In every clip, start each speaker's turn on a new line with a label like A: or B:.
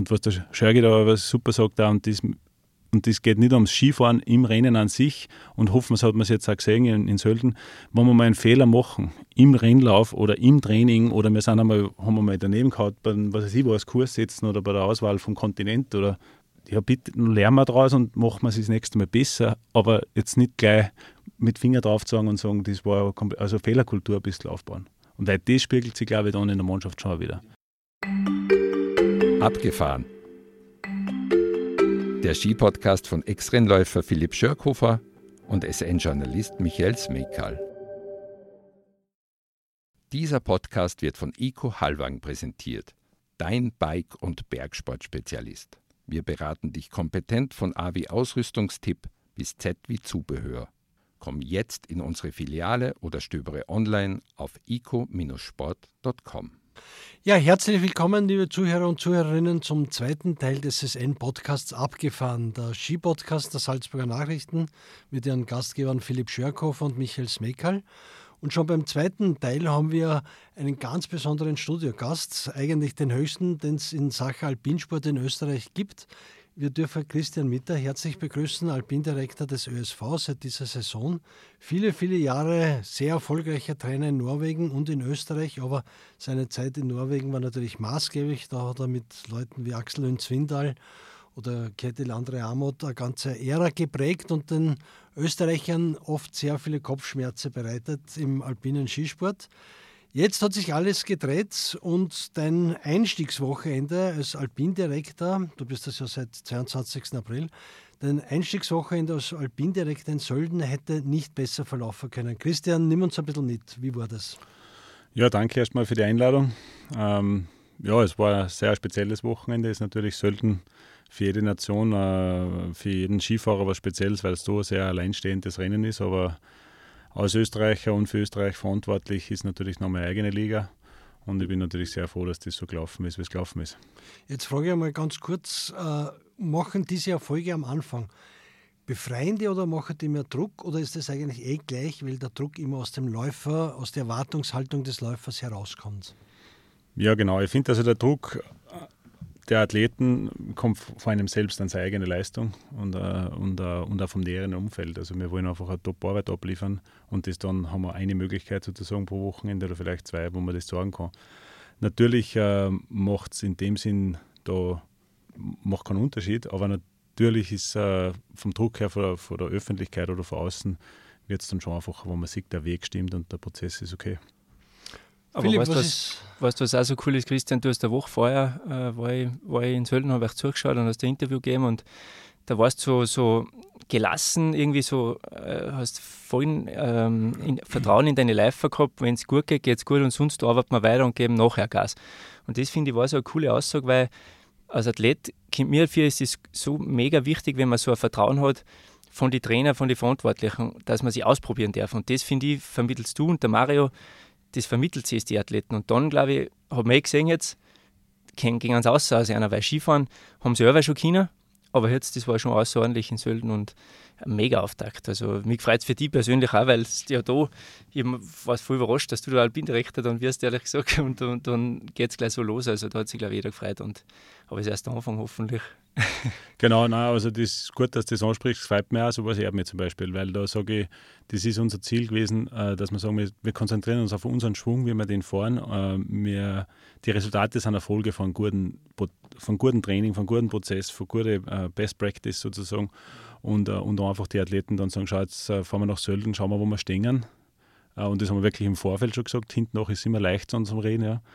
A: Und was der Schörgi da was super sagt, auch, und das geht nicht ums Skifahren im Rennen an sich und hoffen, das hat man es jetzt auch gesehen in Sölden, wenn wir mal einen Fehler machen, im Rennlauf oder im Training oder haben wir mal daneben gehabt, bei was weiß ich, was Kurs setzen oder bei der Auswahl vom Kontinent oder ja, bitte lernen wir daraus und machen wir es das nächste Mal besser, aber jetzt nicht gleich mit Finger drauf zeigen und sagen, das war also Fehlerkultur ein bisschen aufbauen. Und weil das spiegelt sich, glaube ich, dann in der Mannschaft schon wieder.
B: Abgefahren. Der Skipodcast von Ex-Rennläufer Philipp Schörkhofer und SN-Journalist Michael Smejkal. Dieser Podcast wird von Eco Halvang präsentiert. Dein Bike- und Bergsportspezialist. Wir beraten dich kompetent von A wie Ausrüstungstipp bis Z wie Zubehör. Komm jetzt in unsere Filiale oder stöbere online auf eco-sport.com.
C: Ja, herzlich willkommen, liebe Zuhörer und Zuhörerinnen, zum zweiten Teil des SN-Podcasts Abgefahren, der Ski-Podcast der Salzburger Nachrichten mit ihren Gastgebern Philipp Schörkhofer und Michael Smejkal. Und schon beim zweiten Teil haben wir einen ganz besonderen Studiogast, eigentlich den höchsten, den es in Sachen Alpinsport in Österreich gibt. Wir dürfen Christian Mitter herzlich begrüßen, Alpindirektor des ÖSV seit dieser Saison. Viele, viele Jahre sehr erfolgreicher Trainer in Norwegen und in Österreich, aber seine Zeit in Norwegen war natürlich maßgeblich. Da hat er mit Leuten wie Axel Lund-Svindal oder Ketil André Aamodt eine ganze Ära geprägt und den Österreichern oft sehr viele Kopfschmerzen bereitet im alpinen Skisport. Jetzt hat sich alles gedreht und dein Einstiegswochenende als Alpindirektor, du bist das ja seit 22. April, dein Einstiegswochenende als Alpindirektor in Sölden hätte nicht besser verlaufen können. Christian, nimm uns ein bisschen mit. Wie war das?
A: Ja, danke erstmal für die Einladung. Ja, es war ein sehr spezielles Wochenende. Es ist natürlich Sölden für jede Nation, für jeden Skifahrer was Spezielles, weil es so ein sehr alleinstehendes Rennen ist, aber als Österreicher und für Österreich verantwortlich ist natürlich noch meine eigene Liga und ich bin natürlich sehr froh, dass das so gelaufen ist, wie es gelaufen ist.
C: Jetzt frage ich einmal ganz kurz, machen diese Erfolge am Anfang, befreien die oder machen die mehr Druck oder ist das eigentlich gleich, weil der Druck immer aus dem Läufer, aus der Erwartungshaltung des Läufers herauskommt?
A: Ja genau, ich finde also der Druck der Athleten kommt von einem selbst an seine eigene Leistung und auch vom näheren Umfeld. Also wir wollen einfach eine Top-Arbeit abliefern und das dann haben wir eine Möglichkeit sozusagen pro Wochenende oder vielleicht zwei, wo man das sagen kann. Natürlich macht es in dem Sinn da macht keinen Unterschied, aber natürlich ist vom Druck her von der Öffentlichkeit oder von außen wird es dann schon einfach, wo man sieht, der Weg stimmt und der Prozess ist okay.
D: Aber
C: Philipp,
D: weißt du, was auch so cool ist, Christian? Du hast eine Woche vorher, war ich in Sölden, habe ich zugeschaut und hast ein Interview gegeben und da warst du so gelassen, irgendwie so, hast voll Vertrauen in deine Läufer gehabt, wenn es gut geht, geht es gut und sonst arbeiten wir weiter und geben nachher Gas. Und das finde ich war so eine coole Aussage, weil als Athlet, kommt mir dafür, ist es so mega wichtig, wenn man so ein Vertrauen hat von den Trainern, von den Verantwortlichen, dass man sich ausprobieren darf. Und das, finde ich, vermittelst du und der Mario, das vermittelt sie die Athleten. Und dann, glaube ich, habe ich gesehen jetzt, gehen ganz aus einer, weil Skifahren haben sie auch schon können, aber jetzt, das war schon außerordentlich in Sölden und ein mega Auftakt. Also mich freut es für dich persönlich auch, weil es ja da, ich war voll überrascht, dass du da Alpindirektor dann wirst, ehrlich gesagt, und dann geht es gleich so los. Also da hat sich, glaube ich, jeder gefreut. Aber es ist erst der Anfang hoffentlich.
A: Genau, nein, also das ist gut, dass du das ansprichst, das freut mich auch, sowas ehrt mich zum Beispiel, weil da sage ich, das ist unser Ziel gewesen, dass wir sagen, wir konzentrieren uns auf unseren Schwung, wie wir den fahren. Die Resultate sind Erfolge von gutem Training, von gutem Prozess, von guter Best Practice sozusagen und einfach die Athleten dann sagen, schau, jetzt fahren wir nach Sölden, schauen wir, wo wir stehen. Und das haben wir wirklich im Vorfeld schon gesagt, hinten nach ist es immer leicht zu unserem Reden, ja.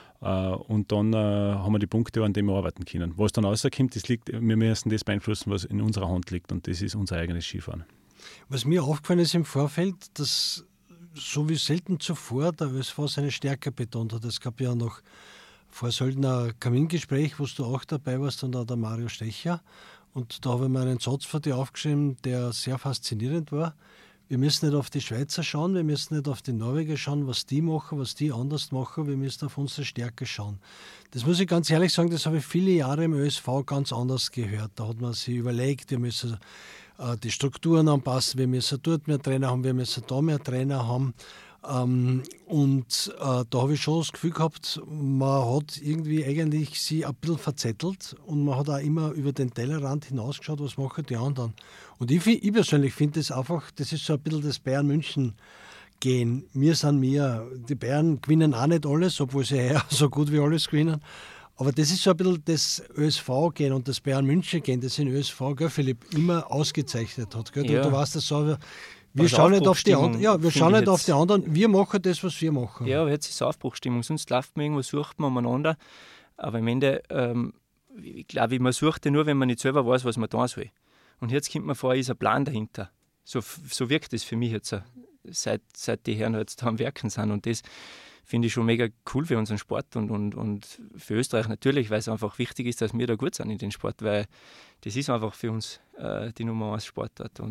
A: Und dann haben wir die Punkte, an denen wir arbeiten können. Was dann rauskommt, wir müssen das beeinflussen, was in unserer Hand liegt und das ist unser eigenes Skifahren.
C: Was mir aufgefallen ist im Vorfeld, dass so wie selten zuvor der ÖSV seine Stärke betont hat. Es gab ja noch vor Sölden ein Kamingespräch, wo du auch dabei warst und auch der Mario Stecher. Und da habe ich mir einen Satz von dir aufgeschrieben, der sehr faszinierend war. Wir müssen nicht auf die Schweizer schauen, wir müssen nicht auf die Norweger schauen, was die machen, was die anders machen, wir müssen auf unsere Stärke schauen. Das muss ich ganz ehrlich sagen, das habe ich viele Jahre im ÖSV ganz anders gehört. Da hat man sich überlegt, wir müssen die Strukturen anpassen, wir müssen dort mehr Trainer haben, wir müssen da mehr Trainer haben. Da habe ich schon das Gefühl gehabt, man hat irgendwie eigentlich sich ein bisschen verzettelt und man hat auch immer über den Tellerrand hinausgeschaut, was machen die anderen. Und ich persönlich finde das einfach, das ist so ein bisschen das Bayern-München-Gehen. Wir sind wir. Die Bayern gewinnen auch nicht alles, obwohl sie ja so gut wie alles gewinnen. Aber das ist so ein bisschen das ÖSV-Gehen und das Bayern-München-Gehen, das in ÖSV, gell, Philipp, immer ausgezeichnet hat. Gell?
D: Ja.
C: Du weißt das so. Wir schauen nicht auf die anderen. Ja, wir schauen nicht auf die anderen. Wir machen das, was wir machen.
D: Ja, aber jetzt ist Aufbruchstimmung. Sonst läuft man irgendwo, sucht man umeinander. Aber am Ende, ich glaube, man sucht ja nur, wenn man nicht selber weiß, was man tun soll. Und jetzt kommt man vor, ist ein Plan dahinter. So wirkt es für mich jetzt, seit die Herren jetzt da am Werken sind. Und das finde ich schon mega cool für unseren Sport und für Österreich natürlich, weil es einfach wichtig ist, dass wir da gut sind in den Sport, weil das ist einfach für uns die Nummer 1 Sportart.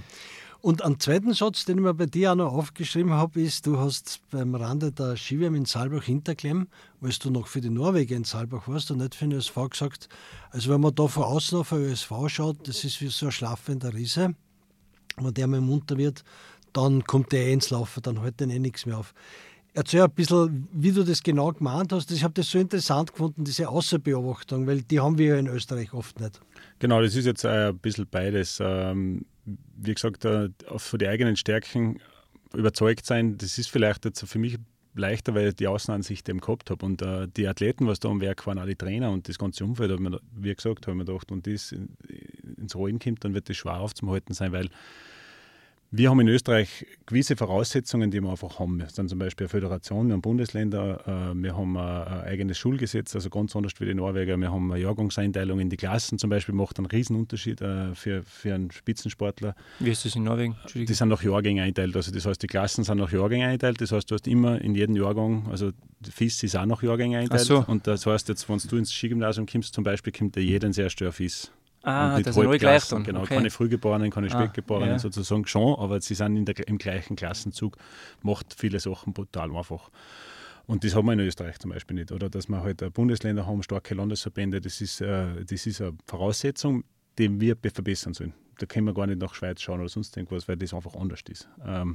C: Und einen zweiten Satz, den ich mir bei dir auch noch aufgeschrieben habe, ist, du hast beim Rande der Ski-WM in Saalbach-Hinterklemm, als du noch für die Norweger in Saalbach warst und nicht für den ÖSV, gesagt, also wenn man da von außen auf den ÖSV schaut, das ist wie so ein schlafender Riese. Wenn der mal munter wird, dann kommt der ins Laufen, dann hält den nichts mehr auf. Erzähl ein bisschen, wie du das genau gemeint hast. Ich habe das so interessant gefunden, diese Außenbeobachtung, weil die haben wir ja in Österreich oft nicht.
A: Genau, das ist jetzt ein bisschen beides. Wie gesagt, von den eigenen Stärken überzeugt sein, das ist vielleicht jetzt für mich leichter, weil ich die Außenansicht eben gehabt habe. Und die Athleten, was da am Werk waren, auch die Trainer und das ganze Umfeld, wie gesagt, habe ich mir gedacht, wenn das ins Rollen kommt, dann wird das schwer aufzuhalten sein, weil wir haben in Österreich gewisse Voraussetzungen, die wir einfach haben. Wir sind zum Beispiel eine Föderation, wir haben Bundesländer, wir haben ein eigenes Schulgesetz, also ganz anders wie die Norweger. Wir haben eine Jahrgangseinteilung in die Klassen zum Beispiel, macht einen Riesen-Unterschied für einen Spitzensportler.
D: Wie ist das in Norwegen?
A: Die sind nach Jahrgängen eingeteilt, also das heißt, die Klassen sind nach Jahrgängen eingeteilt, das heißt, du hast immer in jedem Jahrgang, also die FIS ist auch nach Jahrgängen eingeteilt.
D: So.
A: Und das heißt jetzt, wenn du ins Skigymnasium kommst zum Beispiel, kommt ja jeder ins erste Jahr FIS.
D: Das sind alle gleich dann.
A: Genau,
D: Okay.
A: keine Frühgeborenen, keine Spätgeborenen
D: ja.
A: sozusagen schon, aber sie sind im gleichen Klassenzug, macht viele Sachen brutal einfach. Und das haben wir in Österreich zum Beispiel nicht. Oder dass wir halt Bundesländer haben, starke Landesverbände, das ist eine Voraussetzung, die wir verbessern sollen. Da können wir gar nicht nach Schweiz schauen oder sonst irgendwas, weil das einfach anders ist.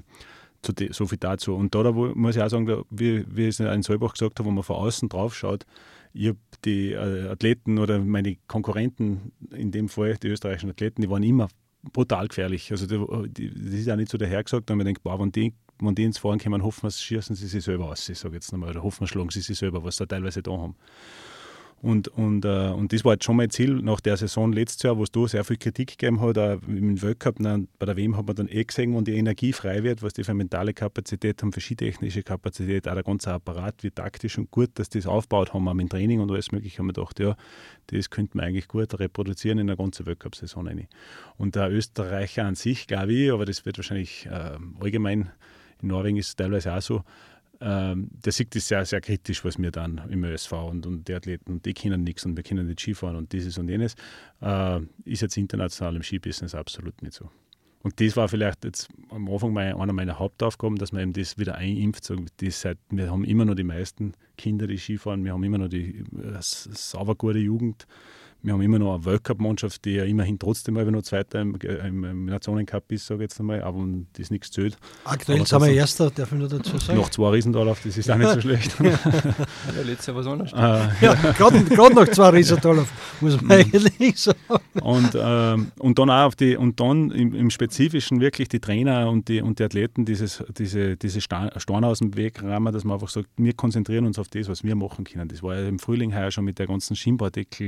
A: So viel dazu. Und da muss ich auch sagen, wie ich es in Saalbach gesagt habe, wenn man von außen drauf schaut, ich habe die Athleten oder meine Konkurrenten, in dem Fall die österreichischen Athleten, die waren immer brutal gefährlich. Also das ist auch nicht so dahergesagt, wenn man denkt, boah, wenn die ins Fahren kommen, hoffen wir, schießen sie sich selber aus. Ich sage jetzt nochmal, oder hoffen wir, schlagen sie sich selber, was sie teilweise da haben. Und das war jetzt schon mein Ziel nach der Saison letztes Jahr, wo es da sehr viel Kritik gegeben hat. Auch im Weltcup, bei der WM hat man dann gesehen, wenn die Energie frei wird, was die für mentale Kapazität haben, für skitechnische Kapazität, auch der ganze Apparat, wie taktisch und gut, dass die das aufgebaut haben, auch mit Training und alles mögliche, haben wir gedacht, ja, das könnte man eigentlich gut reproduzieren in eine ganze Weltcup-Saison rein. Und der Österreicher an sich, glaube ich, aber das wird wahrscheinlich allgemein, in Norwegen ist es teilweise auch so, der sieht das sehr, sehr kritisch, was wir dann im ÖSV und die Athleten, und die können nichts und wir können nicht Skifahren und dieses und jenes, ist jetzt international im Skibusiness absolut nicht so. Und das war vielleicht jetzt am Anfang einer meiner Hauptaufgaben, dass man eben das wieder einimpft. So, wir haben immer noch die meisten Kinder, die Skifahren, wir haben immer noch die sauber gute Jugend. Wir haben immer noch eine Weltcup-Mannschaft, die ja immerhin trotzdem noch Zweiter im Nationencup ist, sage ich jetzt einmal, aber das nichts zählt.
C: Aktuell sind wir Erster, darf ich nur dazu sagen.
A: Noch 2 Riesendorlauf, das ist auch nicht so schlecht.
D: Ja, letztes Jahr was anderes.
C: Ja, gerade noch 2 Riesendorlauf, muss man eigentlich sagen.
A: Und dann auch im Spezifischen wirklich die Trainer und die Athleten diese Steine aus dem Weg rammen, dass man einfach sagt, wir konzentrieren uns auf das, was wir machen können. Das war ja im Frühling heuer schon mit der ganzen Schienbaudeckel,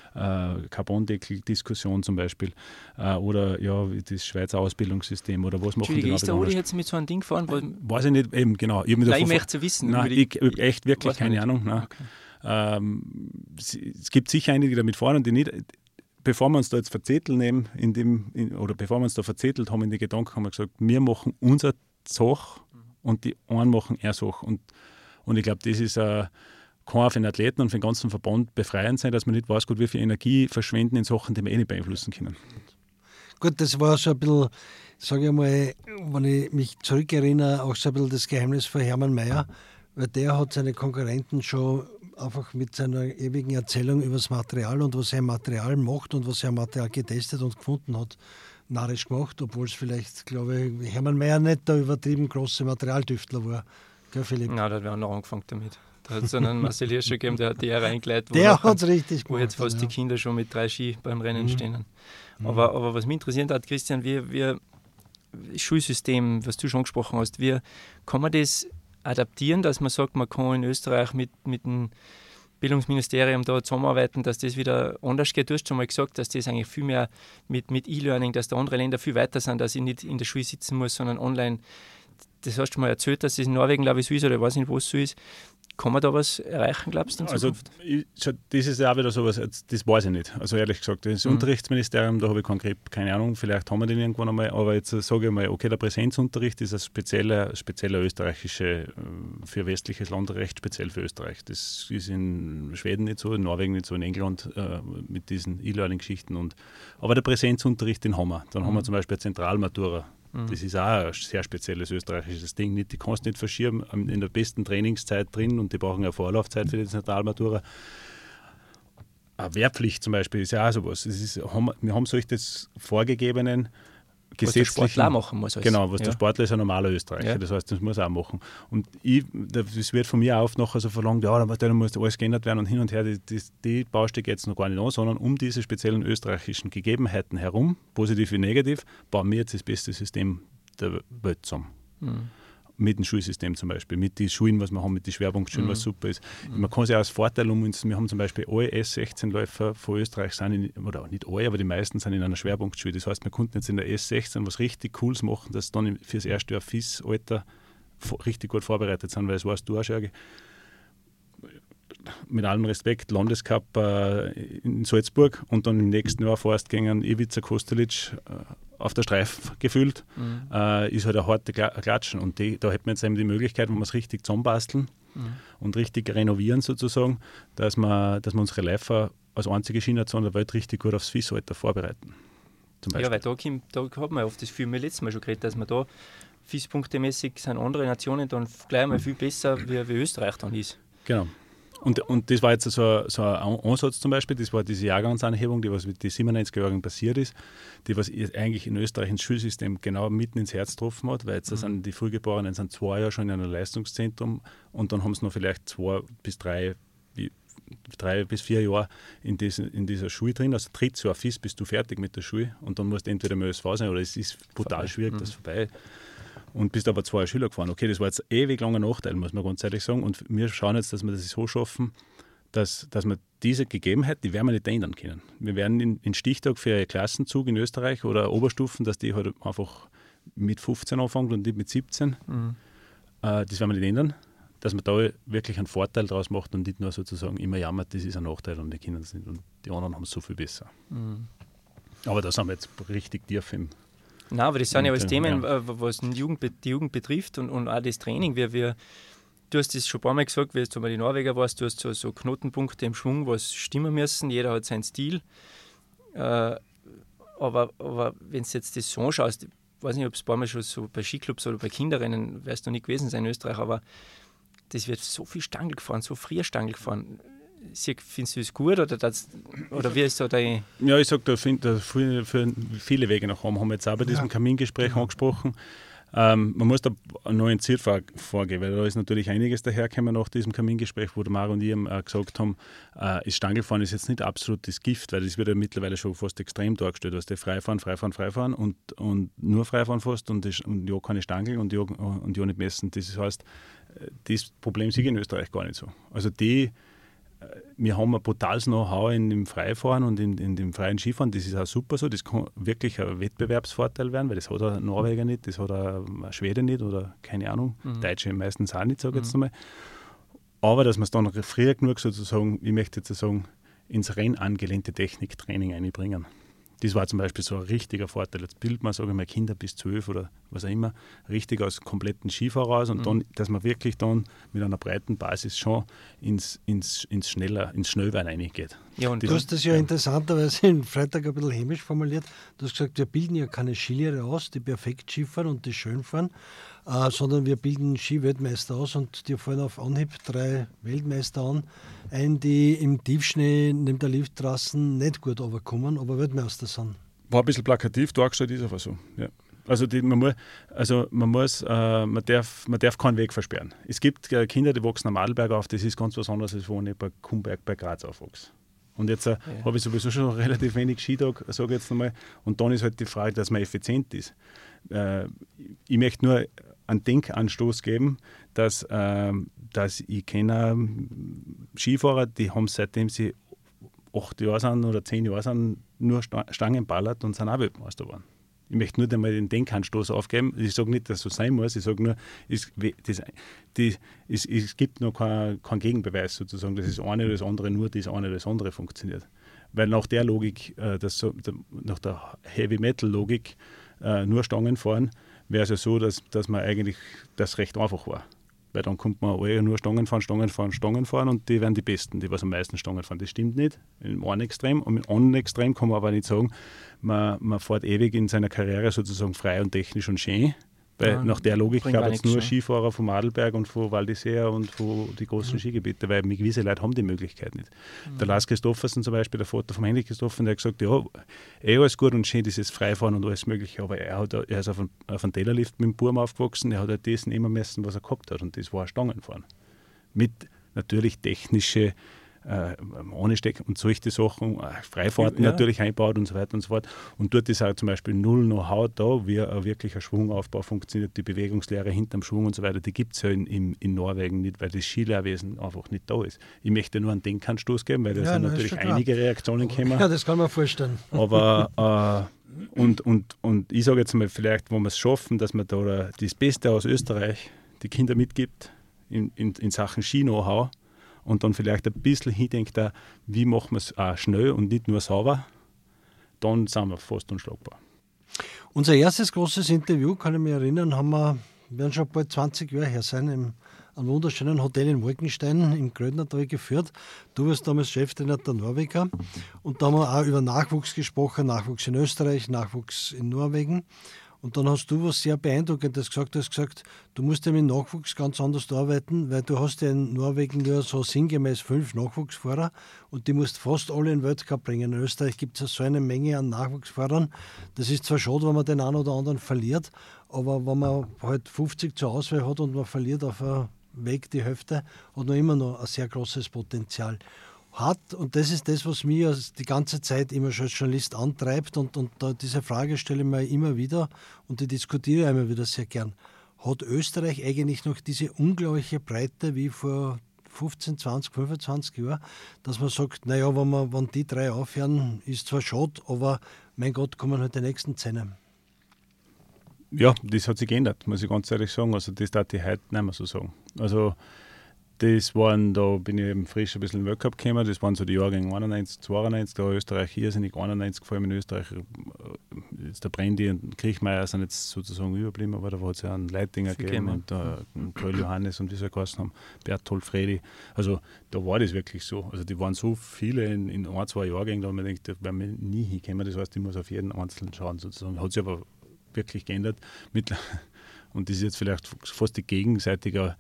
A: Carbondeckel-Diskussion zum Beispiel, oder ja, das Schweizer Ausbildungssystem oder was machen die
D: ist der Uli jetzt mit so einem Ding gefahren?
A: Weiß ich nicht, eben genau. Ich
D: möchte zu wissen.
A: Nein, ich habe echt wirklich keine Ahnung. Okay. Es gibt sicher einige, die damit fahren und die nicht. Bevor wir uns da jetzt verzetteln oder bevor wir uns da verzettelt haben in die Gedanken, haben wir gesagt, wir machen unser Sache und die einen machen ihre Sache. Und ich glaube, das ist kann für den Athleten und für den ganzen Verband befreiend sein, dass man nicht weiß, gut, wie viel Energie verschwenden in Sachen, die wir nicht beeinflussen können.
C: Gut, das war so ein bisschen, sage ich mal, wenn ich mich zurückerinnere, auch so ein bisschen das Geheimnis von Hermann Mayer, weil der hat seine Konkurrenten schon einfach mit seiner ewigen Erzählung über das Material und was er im Material macht und was er im Material getestet und gefunden hat, narrisch gemacht, obwohl es vielleicht, glaube ich, Hermann Mayer nicht der übertrieben große Materialdüftler war. Gell, Philipp?
D: Nein, da hat wir auch noch angefangen damit. Da hat es einen Marcel Hirscher gegeben, der hat die reingeleitet.
C: Der hat es richtig
D: gemacht. Wo jetzt fast die Kinder schon mit 3 Ski beim Rennen stehen. Aber was mich interessiert hat, Christian, wie Schulsystem, was du schon angesprochen hast, wie kann man das adaptieren, dass man sagt, man kann in Österreich mit dem Bildungsministerium da zusammenarbeiten, dass das wieder anders geht. Du hast schon mal gesagt, dass das eigentlich viel mehr mit E-Learning, dass da andere Länder viel weiter sind, dass ich nicht in der Schule sitzen muss, sondern online. Das hast du mal erzählt, dass das in Norwegen, glaube ich, so ist, oder ich weiß nicht, wo es so ist. Kann man da was erreichen, glaubst du, in Zukunft?
A: Das ist ja auch wieder sowas, das weiß ich nicht. Also ehrlich gesagt, das Unterrichtsministerium, da habe ich keine Ahnung, vielleicht haben wir den irgendwann einmal, aber jetzt sage ich mal, okay, der Präsenzunterricht ist ein spezieller österreichische, für westliches Land recht speziell für Österreich. Das ist in Schweden nicht so, in Norwegen nicht so, in England mit diesen E-Learning-Geschichten. Aber der Präsenzunterricht, den haben wir. Dann haben wir zum Beispiel eine Zentralmatura. Das ist auch ein sehr spezielles österreichisches Ding. Die kannst du nicht verschieben in der besten Trainingszeit drin und die brauchen eine Vorlaufzeit für die Zentralmatura. Eine Wehrpflicht zum Beispiel ist ja auch sowas. Wir haben solche vorgegebenen gesetzlichen... Was der
D: Sportler machen muss.
A: Genau, der Sportler ist ein normaler Österreicher, das heißt, das muss er auch machen. Und das wird von mir auch nachher so verlangt, dann muss alles geändert werden und hin und her. Die Baustelle geht jetzt noch gar nicht an, sondern um diese speziellen österreichischen Gegebenheiten herum, positiv wie negativ, bauen wir jetzt das beste System der Welt zusammen. Mit dem Schulsystem zum Beispiel, mit den Schulen, was wir haben, mit den Schwerpunktschulen, was super ist. Man kann sich auch als Vorteil wir haben zum Beispiel alle S16-Läufer von Österreich, oder nicht alle, aber die meisten sind in einer Schwerpunktschule. Das heißt, wir konnten jetzt in der S16 was richtig Cooles machen, dass dann für das erste Jahr FIS-Alter richtig gut vorbereitet sind, weil es weißt du auch schon, mit allem Respekt, Landescup in Salzburg und dann im nächsten Jahr fährst gegen Ivica Kostelic auf der Streif gefühlt, ist halt eine harte Klatschen. Und da hätten wir jetzt eben die Möglichkeit, wenn wir es richtig zusammenbasteln und richtig renovieren sozusagen, dass wir unsere Läufer als einzige Schienennation der Welt richtig gut aufs FIS-Alter vorbereiten.
D: Ja, weil da hat man oft das Gefühl, wir letztes Mal schon geredet, dass man da FIS-punktemäßig sind andere Nationen dann gleich mal viel besser, wie Österreich dann ist.
A: Genau. Und das war jetzt so ein Ansatz zum Beispiel, das war diese Jahrgangsanhebung, die was mit den 97-Jährigen passiert ist, die was eigentlich in Österreich ins Schulsystem genau mitten ins Herz getroffen hat, weil jetzt sind die Frühgeborenen 2 Jahre schon in einem Leistungszentrum und dann haben sie noch vielleicht 2 bis 3 bis 4 Jahre in dieser Schule drin. Also drittes Jahr FIS bist du fertig mit der Schule und dann musst du entweder im ÖSV sein oder es ist brutal schwierig, das vorbei. Und bist aber 2 Schüler gefahren. Okay, das war jetzt ewig langer Nachteil, muss man ganz ehrlich sagen. Und wir schauen jetzt, dass wir das so schaffen, dass wir diese Gegebenheit, die werden wir nicht ändern können. Wir werden in Stichtag für einen Klassenzug in Österreich oder Oberstufen, dass die halt einfach mit 15 anfangen und nicht mit 17. Das werden wir nicht ändern. Dass man da wirklich einen Vorteil daraus macht und nicht nur sozusagen immer jammert, das ist ein Nachteil und die Kinder sind und die anderen haben es so viel besser. Aber da sind wir jetzt richtig tief im...
D: Nein, aber das sind ja alles Themen, was die Jugend betrifft und auch das Training. Du hast das schon ein paar Mal gesagt, wie du bei den Norweger warst, du hast so Knotenpunkte im Schwung, was stimmen müssen, jeder hat seinen Stil. Aber wenn du jetzt das so anschaust, ich weiß nicht, ob es ein paar Mal schon so bei Skiclubs oder bei Kinderrennen, wirst du nicht gewesen sein in Österreich, aber das wird so viel Stangl gefahren, so früh Stangl gefahren. Findest du das gut oder wie ist so dein...
A: Ja, ich sage, da für viele Wege nach Hause haben wir jetzt auch bei diesem Kamingespräch angesprochen. Man muss da noch ein Ziel vorgehen, weil da ist natürlich einiges dahergekommen nach diesem Kamingespräch, wo der Maro und ich gesagt haben, das Stangelfahren ist jetzt nicht absolutes Gift, weil das wird ja mittlerweile schon fast extrem dargestellt. Du hast Freifahren und nur Freifahren fast und ja keine Stangel und ja nicht messen. Das heißt, das Problem sehe ich in Österreich gar nicht so. Also wir haben ein brutales Know-how in dem Freifahren und in dem freien Skifahren. Das ist auch super so. Das kann wirklich ein Wettbewerbsvorteil werden, weil das hat ein Norweger nicht, das hat ein Schwede nicht oder keine Ahnung. Deutsche meistens auch nicht, sage ich jetzt einmal. Aber dass man es dann früher genug sozusagen, ich möchte jetzt sagen, ins Rennen angelehnte Techniktraining einbringen. Das war zum Beispiel so ein richtiger Vorteil. Jetzt bildet man, sage ich mal, Kinder bis 12 oder was auch immer, richtig als kompletten Skifahrer aus und dann, dass man wirklich dann mit einer breiten Basis schon ins Schnellbein reingeht.
C: Ja, und du hast das ja interessanterweise in Freitag ein bisschen hämisch formuliert. Du hast gesagt, wir bilden ja keine Skilehrer aus, die perfekt Skifahren und die schön fahren, sondern wir bilden Skiweltmeister aus und die fallen auf Anhieb 3 Weltmeister an, die im Tiefschnee neben der Lifttrassen nicht gut runterkommen, aber Weltmeister sind.
A: war ein bisschen plakativ dargestellt, ist aber so. Ja. Also man darf keinen Weg versperren. Es gibt Kinder, die wachsen am Adelberg auf, das ist ganz was anderes, als wenn ich bei Kumberg bei Graz aufwachse. Und jetzt habe ich sowieso schon relativ wenig Skitag, sage ich jetzt einmal. Und dann ist halt die Frage, dass man effizient ist. Ich möchte nur einen Denkanstoß geben, dass ich kenne Skifahrer, die haben seitdem sie 8 Jahre sind oder 10 Jahre sind, nur Stangen ballert und sind auch Weltmeister geworden. Ich möchte nur einmal den Denkanstoß aufgeben. Ich sage nicht, dass es so sein muss. Ich sage nur, es gibt noch keinen Gegenbeweis sozusagen, dass das eine oder das andere nur das eine oder das andere funktioniert. Weil nach der Logik, nach der Heavy-Metal-Logik, nur Stangen fahren, wäre es ja so, dass man eigentlich das recht einfach war. Weil dann kommt man alle nur Stangen fahren und die werden die Besten, die was am meisten Stangen fahren. Das stimmt nicht, im einen Extrem. Und im anderen Extrem kann man aber nicht sagen, man fährt ewig in seiner Karriere sozusagen frei und technisch und schön. Weil nach der Logik gab es nur Skifahrer vom Adalberg und von Val d'Isère und von die großen Skigebiete, weil gewisse Leute haben die Möglichkeit nicht. Der Lars Christoffersen zum Beispiel, der Vater vom Henrik Christoffersen, der hat gesagt, ja, alles gut und schön, dieses Freifahren und alles Mögliche, aber er ist auf einem Tellerlift mit dem Burm aufgewachsen, er hat halt das nehmen müssen, was er gehabt hat, und das war Stangenfahren. Mit natürlich technische ohne Steck und solche Sachen, Freifahrten natürlich einbaut und so weiter und so fort. Und dort ist auch zum Beispiel null Know-how da, wie wirklich ein Schwungaufbau funktioniert, die Bewegungslehre hinterm Schwung und so weiter, die gibt es ja in Norwegen nicht, weil das Skilehrwesen einfach nicht da ist. Ich möchte nur einen Denkanstoß geben, weil da sind natürlich einige Reaktionen gekommen.
C: Ja, das kann man vorstellen.
A: Aber und ich sage jetzt mal, vielleicht, wo wir es schaffen, dass man da das Beste aus Österreich die Kinder mitgibt in Sachen Ski-Know-how, und dann vielleicht ein bisschen hindenkt, wie machen wir es auch schnell und nicht nur sauber, dann sind wir fast unschlagbar.
C: Unser erstes großes Interview, kann ich mich erinnern, werden schon bald 20 Jahre her sein, im einem wunderschönen Hotel in Wolkenstein im Grödnertal geführt. Du warst damals Cheftrainer der Norweger, und da haben wir auch über Nachwuchs gesprochen, Nachwuchs in Österreich, Nachwuchs in Norwegen. Und dann hast du was sehr Beeindruckendes gesagt. Du hast gesagt, du musst ja mit Nachwuchs ganz anders arbeiten, weil du hast ja in Norwegen nur so sinngemäß 5 Nachwuchsfahrer und die musst fast alle in den Weltcup bringen. In Österreich gibt es so eine Menge an Nachwuchsfahrern. Das ist zwar schade, wenn man den einen oder anderen verliert, aber wenn man halt 50 zur Auswahl hat und man verliert auf einem Weg die Hälfte, hat man immer noch ein sehr großes Potenzial. Und das ist das, was mich die ganze Zeit immer schon als Journalist antreibt, und diese Frage stelle ich mir immer wieder und die diskutiere ich immer wieder sehr gern. Hat Österreich eigentlich noch diese unglaubliche Breite wie vor 15, 20, 25 Jahren, dass man sagt, naja, wenn die 3 aufhören, ist zwar schade, aber mein Gott, kommen halt die nächsten 10.
A: Ja, das hat sich geändert, muss ich ganz ehrlich sagen. Also das darf ich heute nicht mehr so sagen. Also das waren, da bin ich eben frisch ein bisschen in den Weltcup gekommen, das waren so die Jahrgänge 91, 92, da war Österreich hier, sind ich 91, vor allem in Österreich, jetzt der Brandy und Kriechmeier sind jetzt sozusagen überblieben, aber da hat es ja einen Leitinger gegeben und Karl Johannes und wie sie geheißen haben, Berthold Fredi, also da war das wirklich so, also die waren so viele in 1, 2 Jahrgängen, da man denkt, da werden wir nie hinkommen, das heißt, ich muss auf jeden Einzelnen schauen sozusagen, hat sich aber wirklich geändert und das ist jetzt vielleicht fast die gegenseitige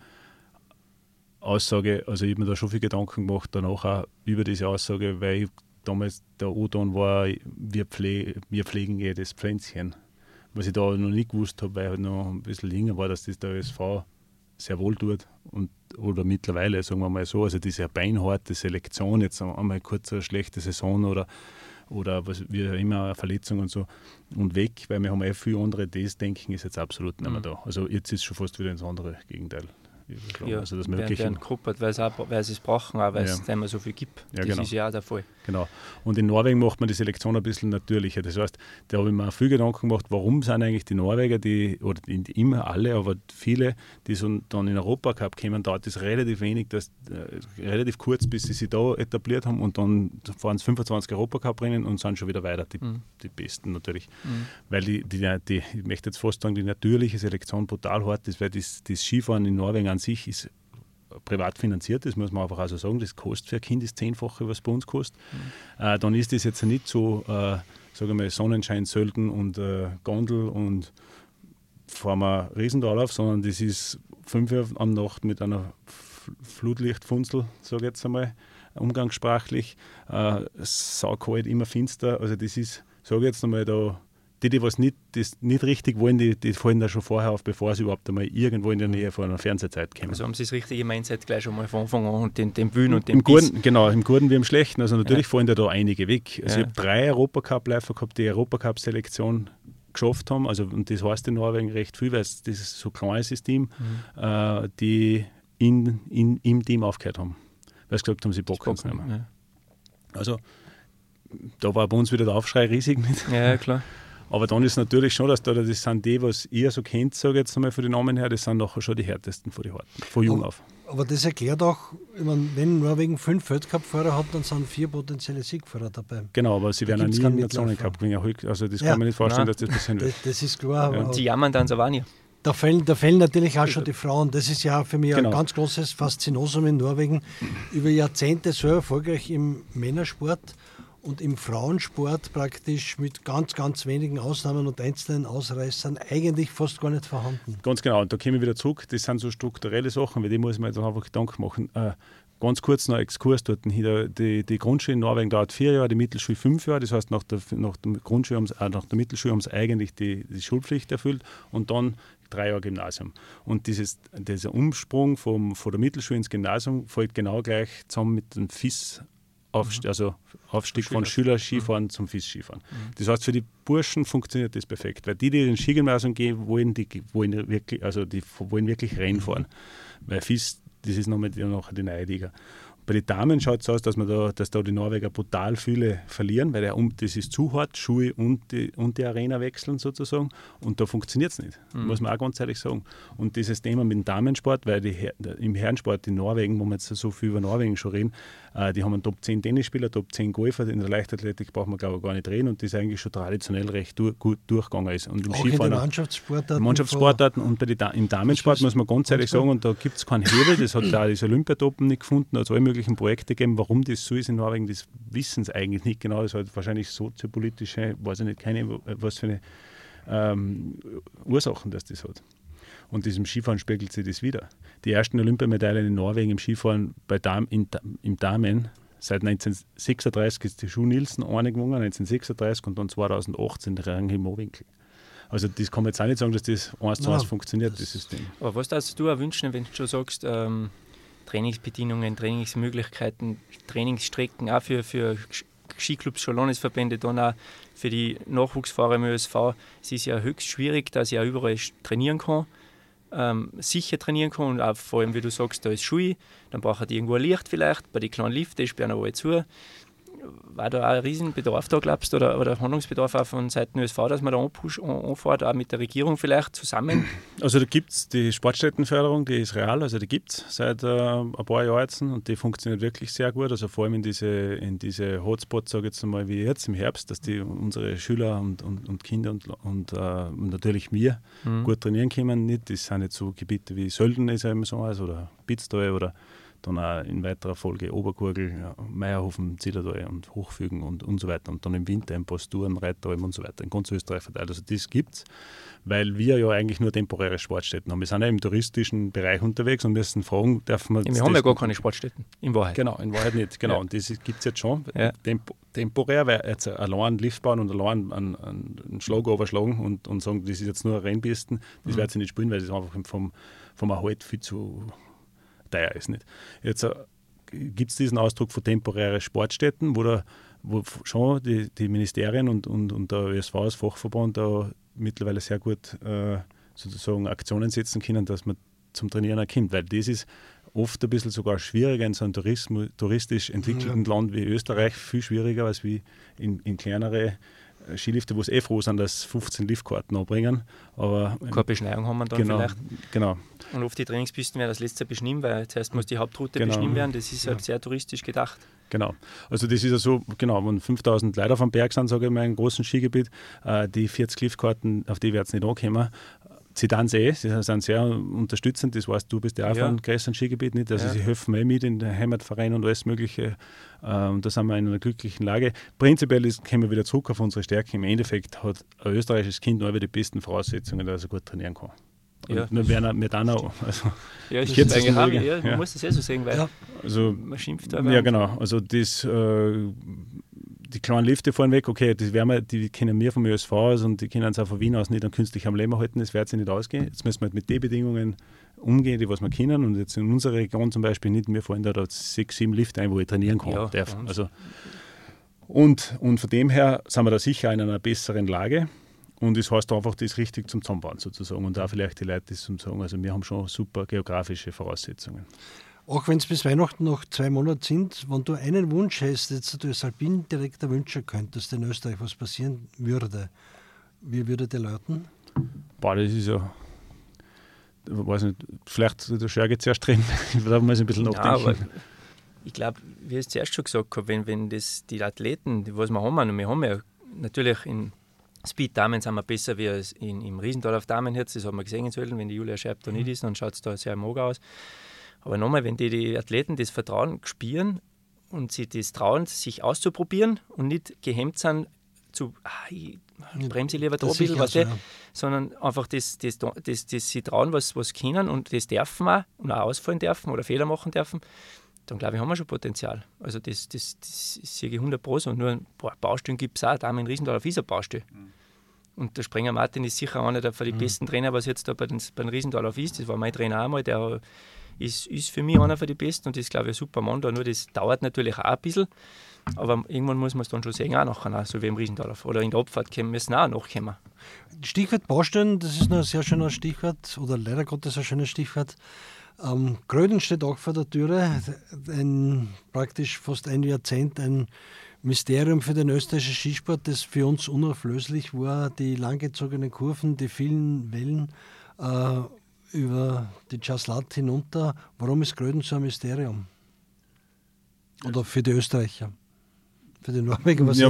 A: Aussage, also ich habe mir da schon viel Gedanken gemacht, danach auch über diese Aussage, weil damals der O-Ton war, wir pflegen jedes Pflänzchen. Was ich da noch nicht gewusst habe, weil ich halt noch ein bisschen länger war, dass das der ÖSV sehr wohl tut. Oder mittlerweile, sagen wir mal so, also diese beinharte Selektion, jetzt einmal kurz eine schlechte Saison oder was wie immer eine Verletzung und so und weg, weil wir haben viele andere, das Denken ist jetzt absolut nicht mehr da. Also jetzt ist es schon fast wieder ins andere Gegenteil.
D: Ja,
A: also, dass wir
D: werden gekuppert, weil sie es brauchen, auch weil es immer so viel gibt.
A: Ja,
D: das ist ja auch der Fall.
A: Genau. Und in Norwegen macht man die Selektion ein bisschen natürlicher. Das heißt, da habe ich mir auch viel Gedanken gemacht, warum sind eigentlich die Norweger, oder immer alle, aber viele, die so dann in Europacup kommen, dauert das relativ wenig, relativ kurz, bis sie sich da etabliert haben, und dann fahren sie 25 Europacup-Rennen und sind schon wieder weiter, die Besten natürlich. Weil ich möchte jetzt fast sagen, die natürliche Selektion brutal hart ist, weil das Skifahren in Norwegen an sich ist privat finanziert, das muss man einfach auch so sagen, das kostet für ein Kind das 10-fache, was bei uns kostet. Dann ist das jetzt nicht so, sagen wir mal, Sonnenschein, Sölden und Gondel und fahren wir Riesental auf, sondern das ist 5 Uhr am Nacht mit einer Flutlichtfunzel, sage ich jetzt einmal, umgangssprachlich, saukalt, immer finster, also das ist sage ich jetzt einmal, da, die was das nicht richtig wollen, die fallen da schon vorher auf, bevor sie überhaupt einmal irgendwo in der Nähe von einer Fernsehzeit kommen.
D: Also haben sie das richtige Mindset gleich schon mal von Anfang an und den Willen und den
A: Im Guten, genau, im Guten wie im Schlechten. Also natürlich fallen da einige weg. Also ich habe 3 Europacup-Läufer gehabt, die Europacup-Selektion geschafft haben. Also, und das heißt in Norwegen recht viel, weil das ist so ein kleines Team, die im Team aufgehört haben. Weil sie gesagt haben, sie bocken es nicht mehr.
D: Ja.
A: Also da war bei uns wieder der Aufschrei riesig mit.
D: Ja, klar.
A: Aber dann ist natürlich schon, dass das sind die, was ihr so kennt, sage ich jetzt einmal von den Namen her, das sind nachher schon die härtesten von den Harten, von jung auf.
C: Aber das erklärt auch, ich meine, wenn Norwegen 5 Weltcup-Fahrer hat, dann sind 4 potenzielle Siegfahrer dabei.
A: Genau, aber sie werden ja nie im Nationencup gewinnen. Also das kann man nicht vorstellen, dass das passieren wird.
C: Das ist klar.
A: Ja.
D: Die jammern dann so auch nicht.
C: Da fehlen natürlich auch schon die Frauen. Das ist ja für mich ein ganz großes Faszinosum in Norwegen. Über Jahrzehnte so erfolgreich im Männersport und im Frauensport praktisch mit ganz, ganz wenigen Ausnahmen und einzelnen Ausreißern eigentlich fast gar nicht vorhanden.
A: Ganz genau, und da kommen wir wieder zurück. Das sind so strukturelle Sachen, weil die muss man jetzt einfach Gedanken machen. Ganz kurz noch ein Exkurs dort. Die Grundschule in Norwegen dauert 4 Jahre, die Mittelschule 5 Jahre. Das heißt, nach der Grundschule nach der Mittelschule haben sie eigentlich die Schulpflicht erfüllt und dann 3 Jahre Gymnasium. Und dieser Umsprung von der Mittelschule ins Gymnasium fällt genau gleich zusammen mit dem Aufstieg von Schüler-Skifahren zum FIS-Skifahren. Das heißt, für die Burschen funktioniert das perfekt, weil die ins Skigymnasium gehen, wollen wirklich Rennen fahren. Weil FIS, das ist nachher die neue Liga. Bei den Damen schaut es aus, dass da die Norweger brutal viele verlieren, weil das ist zu hart, Schuhe und die Arena wechseln sozusagen, und da funktioniert es nicht, muss man auch ganz ehrlich sagen. Und dieses Thema mit dem Damensport, weil im Herrensport in Norwegen, wo wir jetzt so viel über Norwegen schon reden, die haben einen Top 10 Tennisspieler, Top 10 Golfer, in der Leichtathletik braucht man glaube ich gar nicht reden, und das eigentlich schon traditionell recht gut durchgegangen ist. Und im
C: auch
A: Skifahren,
C: in den Mannschaftssportarten.
A: Und im Damensport muss man ganz ehrlich sagen, und da gibt es keinen Hebel, das hat da das Olympiatoppen nicht gefunden, also alle möglichen Projekte gegeben, warum das so ist in Norwegen, das wissen sie eigentlich nicht genau, das hat wahrscheinlich soziopolitische, weiß ich nicht, keine, was für eine Ursachen das hat. Und im Skifahren spiegelt sich das wieder. Die ersten Olympiamedaillen in Norwegen im Skifahren im Damen, seit 1936 ist die Schuh Nielsen eine gewonnen, 1936 und dann 2018 der Ragnhild Mowinkel. Also das kann man jetzt auch nicht sagen, dass das 1:1 funktioniert, das System.
D: Aber was darfst du auch wünschen, wenn du schon sagst, Trainingsbedingungen, Trainingsmöglichkeiten, Trainingsstrecken, auch für Skiclubs, schon Landesverbände, dann auch für die Nachwuchsfahrer im ÖSV. Es ist ja höchst schwierig, dass ich auch überall trainieren kann, sicher trainieren kann, und auch vor allem, wie du sagst, da ist Schuhe, dann braucht er irgendwo ein Licht vielleicht, bei den kleinen Liften sperren alle zu. War da auch ein Riesenbedarf da, glaubst du, oder Handlungsbedarf auch von Seiten ÖSV, dass man da anfährt, auch mit der Regierung vielleicht zusammen?
A: Also da gibt es die Sportstättenförderung, die ist real, also die gibt es seit ein paar Jahren jetzt, und die funktioniert wirklich sehr gut, also vor allem in diese Hotspots, sage ich jetzt mal, wie jetzt im Herbst, dass die unsere Schüler und Kinder und natürlich wir gut trainieren können. Das sind nicht so Gebiete wie Sölden ist ja immer so, oder Pitztal oder dann auch in weiterer Folge Obergurgel, Meierhofen, Zillertal und Hochfügen und so weiter. Und dann im Winter in Posturen, Reitalm und so weiter, in ganz Österreich verteilt. Also das gibt es, weil wir ja eigentlich nur temporäre Sportstätten haben. Wir sind ja im touristischen Bereich unterwegs und müssen fragen, dürfen wir...
D: Wir haben ja gar keine Sportstätten, in Wahrheit.
A: Genau, in Wahrheit nicht. Genau, und das gibt es jetzt schon. Ja. Temporär, weil jetzt allein einen Lift bauen und allein einen Schlag überschlagen und sagen, das ist jetzt nur eine Rennpisten, das wird sie nicht spielen, weil das einfach vom Erhalt viel zu teuer ist. Nicht. Jetzt gibt es diesen Ausdruck von temporären Sportstätten, wo schon die Ministerien und der ÖSV als Fachverband da mittlerweile sehr gut sozusagen Aktionen setzen können, dass man zum Trainieren erkennt, weil das ist oft ein bisschen sogar schwieriger in so einem touristisch entwickelten Land wie Österreich, viel schwieriger als wie in kleinere Skilifte, wo es froh sind, dass 15 Liftkarten anbringen. Aber
D: keine Beschneiung haben wir dann vielleicht.
A: Genau.
D: Und oft die Trainingspisten werden als letztes beschnien, weil zuerst muss die Hauptroute beschnien werden. Das ist halt sehr touristisch gedacht. Genau.
A: Also das ist ja so, genau, wenn 5000 Leute auf dem Berg sind, sage ich mal, in einem großen Skigebiet, die 40 Liftkarten, auf die wird es nicht ankommen. Sie dann sie sind sehr unterstützend, das weißt du, bist ja auch von einem größeren Skigebiet, nicht? Also sie helfen mit in den Heimatverein und alles Mögliche. Da sind wir in einer glücklichen Lage. Prinzipiell kommen wir wieder zurück auf unsere Stärke. Im Endeffekt hat ein österreichisches Kind nur die besten Voraussetzungen, dass er gut trainieren kann. Und wir werden wir dann auch. Also
D: ja, das ist eigentlich auch, man muss das so sehen, weil man schimpft.
A: Ja, genau. Also die kleinen Lifte fahren weg, okay, die kennen wir vom ÖSV aus und die können es auch von Wien aus nicht an künstlich am Leben halten, das wird sich nicht ausgehen. Jetzt müssen wir halt mit den Bedingungen umgehen, die was wir können. Und jetzt in unserer Region zum Beispiel nicht, wir fahren da 6, 7 Lifte ein, wo ich trainieren kann. Darf. Also, und von dem her sind wir da sicher in einer besseren Lage. Und das heißt einfach, das richtig zum Zusammenbauen sozusagen. Und auch vielleicht die Leute das zum sagen. Also wir haben schon super geografische Voraussetzungen.
C: Auch wenn es bis Weihnachten noch 2 Monate sind, wenn du einen Wunsch hast, jetzt du als Alpin-Direktor wünschen könntest, in Österreich was passieren würde, wie würde der lauten?
A: Boah, das ist ja, ich weiß nicht, vielleicht der Scherge zuerst reden, da muss ich ein bisschen nachdenken.
D: Aber ich glaube, wie ich es zuerst schon gesagt habe, wenn das die Athleten, die was wir haben, und wir haben ja natürlich in Speed-Damen sind wir besser wie im Riesental auf Damen jetzt, das haben wir gesehen in Sölden, wenn die Julia Scherb da nicht ist, dann schaut es da sehr mager aus. Aber nochmal, wenn die Athleten das Vertrauen spüren und sie das trauen, sich auszuprobieren und nicht gehemmt sind zu, ich bremse lieber da ein bisschen, weißt du, sondern einfach das sie trauen, was können und das dürfen auch und auch ausfallen dürfen oder Fehler machen dürfen, dann glaube ich, haben wir schon Potenzial. Also das sehe ich 100%. So. Nur ein paar Baustellen gibt es auch, da haben wir in Riesental auf dieser Baustelle. Und der Sprenger Martin ist sicher einer der besten Trainer, was jetzt da bei den Riesental auf ist. Das war mein Trainer auch mal, der ist für mich einer von den Besten und das ist, glaube ich, ein super Mann da. Nur das dauert natürlich auch ein bisschen, aber irgendwann muss man es dann schon sehen, auch nachher, so wie im Riesental. Oder in der Abfahrt müssen auch nachkommen.
C: Stichwort Baustellen, das ist noch ein sehr schöner Stichwort, oder leider Gottes ein schönes Stichwort. Gröden steht auch vor der Türe, praktisch fast ein Jahrzehnt ein Mysterium für den österreichischen Skisport, das für uns unauflöslich war, die langgezogenen Kurven, die vielen Wellen über die Chasselat hinunter. Warum ist Gröden so ein Mysterium? Oder für die Österreicher? Für die Norweger, was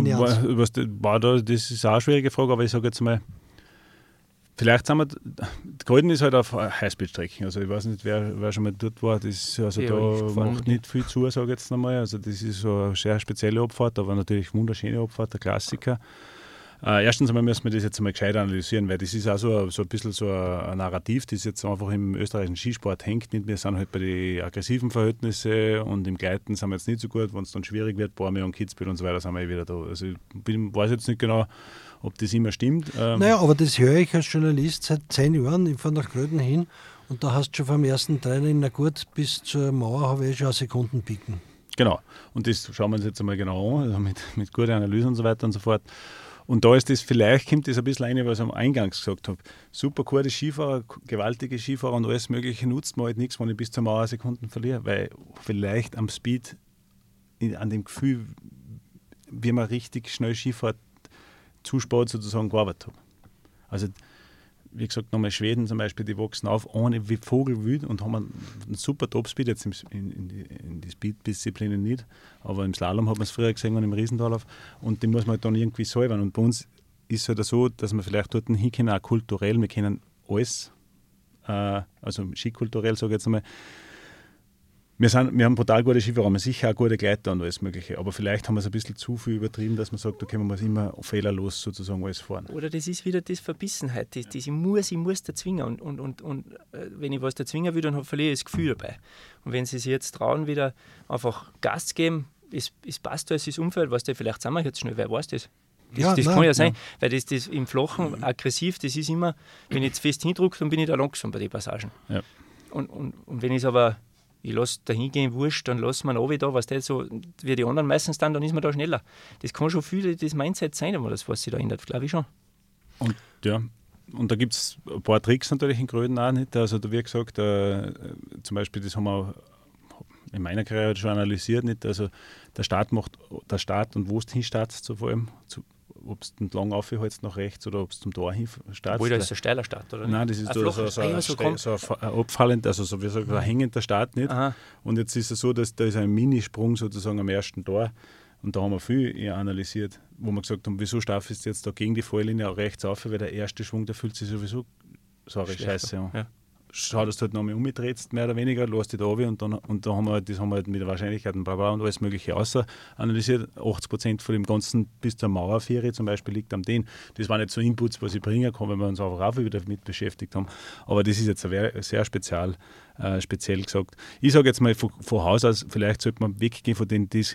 A: das ist auch eine schwierige Frage, aber ich sage jetzt mal, vielleicht sind wir, Gröden ist halt auf Highspeed-Strecken, also ich weiß nicht, wer schon mal dort war, das, also ja, da macht nicht viel zu, sage ich jetzt nochmal, also das ist so eine sehr spezielle Abfahrt, aber natürlich wunderschöne Abfahrt, der Klassiker. Erstens einmal müssen wir das jetzt einmal gescheit analysieren, weil das ist auch so ein bisschen so ein Narrativ, das jetzt einfach im österreichischen Skisport hängt. Wir sind halt bei den aggressiven Verhältnissen und im Gleiten sind wir jetzt nicht so gut, wenn es dann schwierig wird, Bormio und Kitzbühel und so weiter, sind wir wieder da. Also ich weiß jetzt nicht genau, ob das immer stimmt.
C: Naja, aber das höre ich als Journalist seit 10 Jahren. Ich fahre nach Gröden hin und da hast du schon vom ersten Training, na gut, bis zur Mauer habe ich schon Sekunden picken.
A: Genau, und das schauen wir uns jetzt einmal genau an, also mit guter Analyse und so weiter und so fort. Und da ist das, vielleicht kommt das ein bisschen rein, was ich am Eingangs gesagt habe. Super coole Skifahrer, gewaltige Skifahrer und alles Mögliche nutzt man halt nichts, wenn ich bis zur Mauer Sekunden verliere, weil vielleicht am Speed, an dem Gefühl, wie man richtig schnell Skifahrt zu spät sozusagen gearbeitet habe. Also, wie gesagt, nochmal Schweden zum Beispiel, die wachsen auf ohne wie Vogelwild und haben einen super Topspeed, jetzt in die Speed-Disziplinen nicht, aber im Slalom hat man es früher gesehen und im Riesental auf und die muss man halt dann irgendwie säubern. Und bei uns ist es halt so, dass wir vielleicht dort hinkommen, auch kulturell, wir kennen alles, also skikulturell sage ich jetzt einmal, wir haben brutal gute Skifahrer, wir haben sicher auch gute Gleiter und alles Mögliche, aber vielleicht haben wir es ein bisschen zu viel übertrieben, dass man sagt, okay, man muss immer fehlerlos sozusagen alles fahren.
D: Oder das ist wieder das Verbissenheit, ich muss da zwingen und wenn ich was da zwingen will, dann verliere ich das Gefühl dabei. Und wenn sie sich jetzt trauen, wieder einfach Gas geben, es passt da, es ist Umfeld, was der vielleicht sind wir jetzt schnell, wer weiß das? Das kann ja sein, weil das im Flachen aggressiv, das ist immer, wenn ich jetzt fest hindrücke, dann bin ich da langsam bei den Passagen. Ja. Und wenn ich es aber ich lasse da hingehen, wurscht, dann lassen wir ihn da, was der so, wie die anderen meistens dann ist man da schneller. Das kann schon viel das Mindset sein, aber das, was sich da ändert, glaube ich schon.
A: Und da gibt es ein paar Tricks natürlich in Gröden auch nicht. Also da wie gesagt, zum Beispiel, das haben wir auch in meiner Karriere schon analysiert, nicht. Also der Start und wo du hinstartst, so vor allem, ob du entlang aufhältst nach rechts oder ob du zum Tor hin startst.
D: Obwohl, das ist ein steiler Start, oder?
A: Nein, das ist so ein abfallend, also so wie gesagt, ein hängender Start nicht. Aha. Und jetzt ist es so, dass da ist ein Minisprung sozusagen am ersten Tor und da haben wir viel analysiert, wo wir gesagt haben, wieso startest du jetzt da gegen die Falllinie auch rechts auf, weil der erste Schwung, der fühlt sich sowieso scheiße an. Ja. Schau, dass du halt nochmal umdrehst, mehr oder weniger, lässt dich da runter und da haben wir halt mit der Wahrscheinlichkeit und alles Mögliche außer analysiert. 80% von dem Ganzen bis zur Mauerferie zum Beispiel liegt am den. Das waren nicht so Inputs, was ich bringen kann, wenn wir uns auch wieder mit beschäftigt haben. Aber das ist jetzt sehr speziell gesagt. Ich sage jetzt mal von Haus aus, vielleicht sollte man weggehen von den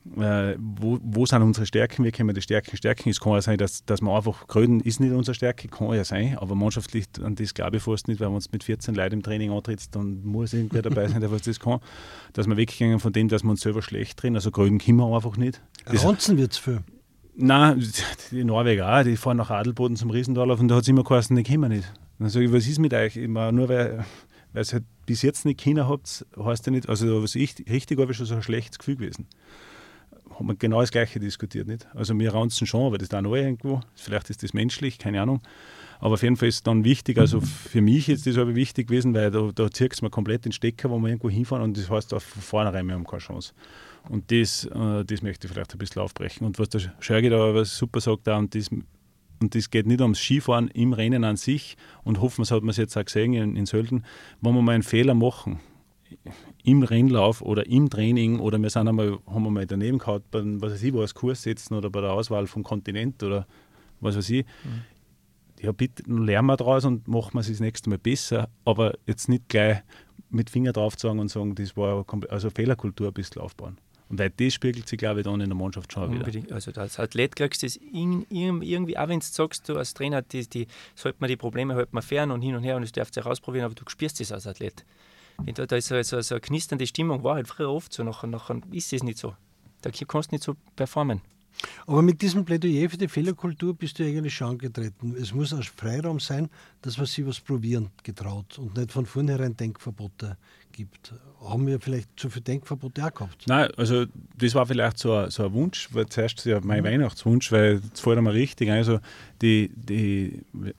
A: wo sind unsere Stärken, wie können wir die Stärken stärken. Es kann ja sein, dass man einfach, Gröden ist nicht unsere Stärke, kann ja sein, aber mannschaftlich, an das glaube ich fast nicht, weil wenn man mit 14 Leuten im Training antritt, dann muss irgendwer dabei sein, der was das kann. Dass wir weggehen von dem, dass wir uns selber schlecht drehen, also Gröden können wir einfach nicht.
C: Ranzen wird es viel.
A: Nein, die Norweger auch, die fahren nach Adelboden zum Riesendorlauf und da hat es immer geheißen, die können wir nicht. Dann sage ich, was ist mit euch? Immer nur weil es halt bis jetzt nicht Kinder habt, heißt ja nicht, also was ich richtig habe, ist schon so ein schlechtes Gefühl gewesen. Haben wir genau das Gleiche diskutiert, nicht? Also wir ranzen schon, aber das da neu irgendwo, vielleicht ist das menschlich, keine Ahnung. Aber auf jeden Fall ist es dann wichtig, also für mich ist das aber wichtig gewesen, weil da zieht es mir komplett den Stecker, wo wir irgendwo hinfahren und das heißt, auf vornherein, wir haben keine Chance. Und das möchte ich vielleicht ein bisschen aufbrechen. Und was der Schergi da was super sagt, auch, und das geht nicht ums Skifahren im Rennen an sich und hoffen, das hat man es jetzt auch gesehen in Sölden, wenn wir mal einen Fehler machen, im Rennlauf oder im Training oder haben wir mal daneben gehabt, bei was weiß ich, wo als Kurs setzen oder bei der Auswahl vom Kontinent oder was weiß ich. Ja, bitte lernen wir daraus und machen wir es das nächste Mal besser, aber jetzt nicht gleich mit Finger drauf zeigen und sagen, das war also Fehlerkultur ein bisschen aufbauen. Und weil das spiegelt sich, glaube ich, dann in der Mannschaft schon wieder.
D: Also als Athlet kriegst du das irgendwie, auch wenn du sagst, du als Trainer, sollte man die Probleme halt mal fern und hin und her und das darfst du herausprobieren, aber du spürst das als Athlet. Da ist so eine knisternde Stimmung, war halt früher oft so, nachher ist es nicht so. Da kannst du nicht so performen.
C: Aber mit diesem Plädoyer für die Fehlerkultur bist du eigentlich schon angetreten. Es muss ein Freiraum sein, dass man sich was probieren getraut und nicht von vornherein Denkverbote gibt. Haben wir vielleicht zu viele Denkverbote auch gehabt?
A: Nein, also das war vielleicht so ein Wunsch, weil zuerst ja mein Weihnachtswunsch, weil das fällt mir richtig ein. Also die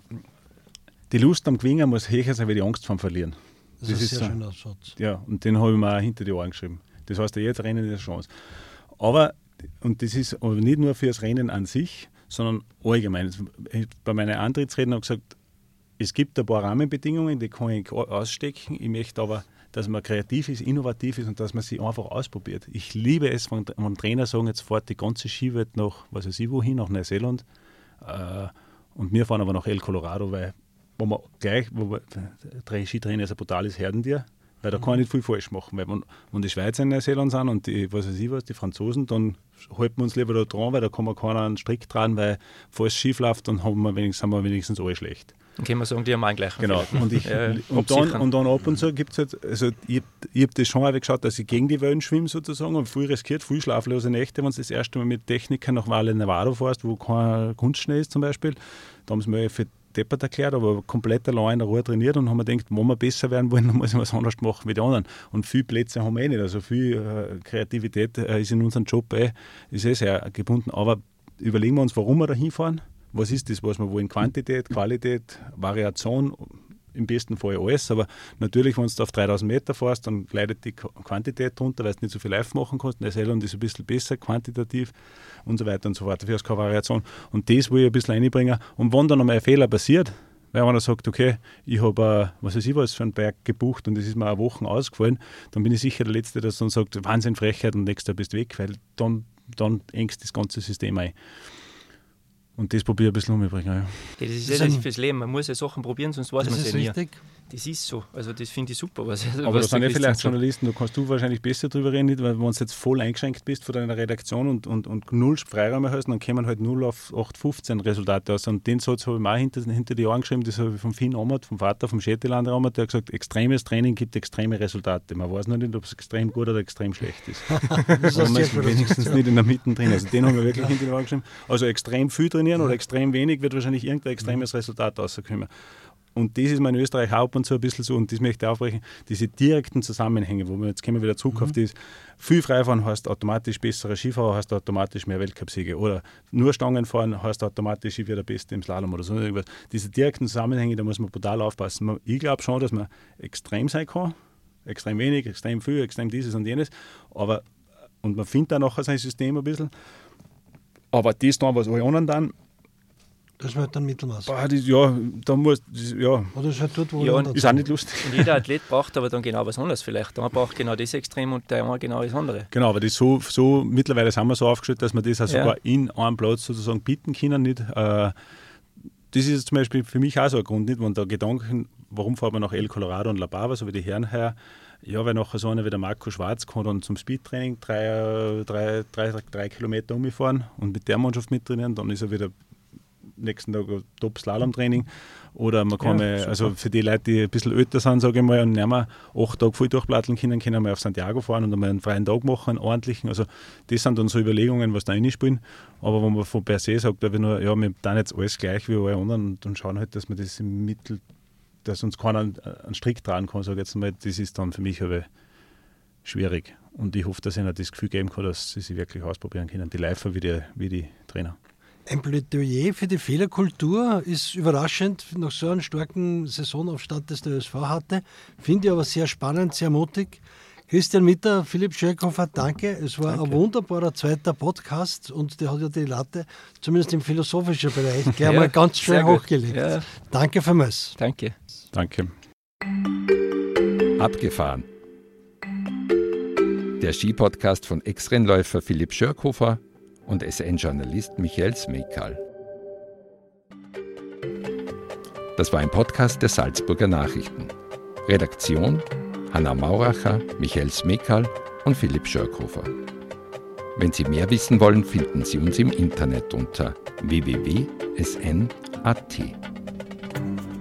A: Lust am Gewinnen muss höher sein wie die Angst vom Verlieren.
C: Das ist ein sehr schöner Satz.
A: Ja, und den habe ich mir auch hinter die Ohren geschrieben. Das heißt, jetzt Rennen ist eine Chance. Aber, und das ist aber nicht nur für das Rennen an sich, sondern allgemein. Bei meinen Antrittsreden habe ich gesagt, es gibt ein paar Rahmenbedingungen, die kann ich ausstecken. Ich möchte aber, dass man kreativ ist, innovativ ist und dass man sie einfach ausprobiert. Ich liebe es, wenn Trainer sagen, jetzt fährt die ganze Skiwelt nach, was weiß ich wohin, nach Neuseeland. Und wir fahren aber nach El Colorado, weil der Skitrainer ist ein brutales Herdentier, weil da kann ich nicht viel falsch machen. Weil wenn die Schweizer in Neuseeland sind und die Franzosen, dann halten wir uns lieber da dran, weil da kann man keiner einen Strick dran, weil falls es schief läuft, dann sind wir wenigstens alle schlecht.
D: Dann können wir sagen, die haben einen gleichen
A: Genau. Und dann ab und zu gibt es halt, also ich habe das schon auch geschaut, dass ich gegen die Wellen schwimme sozusagen und viel riskiert, viel schlaflose Nächte, wenn du das erste Mal mit Technikern nach Valle Nevado fährst, wo kein Kunstschnee ist zum Beispiel. Da haben sie mir für deppert erklärt, aber komplett allein in der Ruhe trainiert und haben mir gedacht, wenn wir besser werden wollen, dann muss ich was anderes machen wie die anderen. Und viele Plätze haben wir nicht. Also viel Kreativität ist in unserem Job ist sehr gebunden. Aber überlegen wir uns, warum wir da hinfahren. Was ist das, was wir wollen? Quantität, Qualität, Variation, im besten Fall alles. Aber natürlich, wenn du auf 3000 Meter fährst, dann leidet die Quantität drunter, weil du nicht so viel live machen kannst. Neuseeland ist ein bisschen besser, quantitativ und so weiter und so fort. Dafür hast du keine Variation. Und das will ich ein bisschen reinbringen. Und wenn dann einmal ein Fehler passiert, weil einer sagt, okay, ich habe was für einen Berg gebucht und es ist mir eine Woche ausgefallen, dann bin ich sicher der Letzte, der dann sagt, Wahnsinn, Frechheit und nächster bist weg, weil dann engst das ganze System ein. Und das probiere ich ein bisschen umbringen. Ja.
D: Das ist ja das fürs Leben. Man muss ja Sachen probieren, sonst weiß man es ja nie.
C: Richtig.
D: Das ist so. Also das finde ich super.
A: Aber da sind ja vielleicht Journalisten, da kannst du wahrscheinlich besser drüber reden, nicht? Weil wenn du jetzt voll eingeschränkt bist von deiner Redaktion und null Freiräume hast, dann kommen halt 0 auf 8,15 Resultate aus. Und den Satz habe ich mir auch hinter die Ohren geschrieben, das habe ich von Finn Amert, vom Vater, vom Schetelander Amert, der hat gesagt, extremes Training gibt extreme Resultate. Man weiß noch nicht, ob es extrem gut oder extrem schlecht ist. Das ist wenigstens nicht in der Mitte drin. Also den haben wir wirklich hinter die Ohren geschrieben. Also extrem viel trainieren oder extrem wenig wird wahrscheinlich irgendein extremes Resultat rauskommen. Und das ist mir in Österreich auch ab und zu ein bisschen so, und das möchte ich aufbrechen, diese direkten Zusammenhänge, wo wir jetzt kommen wir wieder zurück auf das, viel Freifahren heißt automatisch besserer Skifahrer, heißt automatisch mehr Weltcupsiege, oder nur Stangenfahren heißt automatisch, ich werde der Beste im Slalom oder so irgendwas. Diese direkten Zusammenhänge, da muss man brutal aufpassen. Ich glaube schon, dass man extrem sein kann, extrem wenig, extrem viel, extrem dieses und jenes, aber, und man findet da nachher sein System ein bisschen, aber das dann, was alle anderen dann,
C: das ist halt ein Mittelmaß.
A: Da muss, ja.
C: Oder ist halt dort, wo
A: ist auch nicht lustig.
D: Und jeder Athlet braucht aber dann genau was anderes vielleicht. Der braucht genau das Extrem und der andere genau das andere.
A: Genau, aber das so mittlerweile sind wir so aufgestellt, dass wir das auch sogar in einem Platz sozusagen bieten können. Nicht, das ist zum Beispiel für mich auch so ein Grund, nicht, wenn da Gedanken, warum fahren wir nach El Colorado und La Bava, so wie die Herren her, Ja, weil nachher so einer wie der Marco Schwarz kann dann zum Speedtraining 3 Kilometer umfahren und mit der Mannschaft mittrainieren, dann ist er wieder nächsten Tag ein Top-Slalom-Training. Oder man kann also für die Leute, die ein bisschen älter sind, sage ich mal, und nicht mehr 8 Tage voll durchplatteln können wir auf Santiago fahren und einmal einen freien Tag machen, einen ordentlichen. Also das sind dann so Überlegungen, was da reinspielen. Aber wenn man von per se sagt, wir nur, ja, wir tun jetzt alles gleich wie alle anderen und schauen halt, dass man das im Mittel, dass uns keiner einen Strick tragen kann, sage ich jetzt mal, das ist dann für mich aber schwierig. Und ich hoffe, dass ich ihnen das Gefühl geben kann, dass sie sich wirklich ausprobieren können, die Läufer wie die Trainer.
C: Ein Plädoyer für die Fehlerkultur ist überraschend nach so einem starken Saisonauftakt, das der ÖSV hatte. Finde ich aber sehr spannend, sehr mutig. Christian Mitter, Philipp Schörkhofer, danke. Es war ein wunderbarer zweiter Podcast und der hat ja die Latte, zumindest im philosophischen Bereich, gleich mal ganz schön hochgelegt. Ja. Danke vielmals.
D: Danke.
A: Danke.
B: Abgefahren. Der Ski-Podcast von Ex-Rennläufer Philipp Schörkhofer und SN-Journalist Michael Smekal. Das war ein Podcast der Salzburger Nachrichten. Redaktion Hanna Mauracher, Michael Smekal und Philipp Schörkhofer. Wenn Sie mehr wissen wollen, finden Sie uns im Internet unter www.sn.at.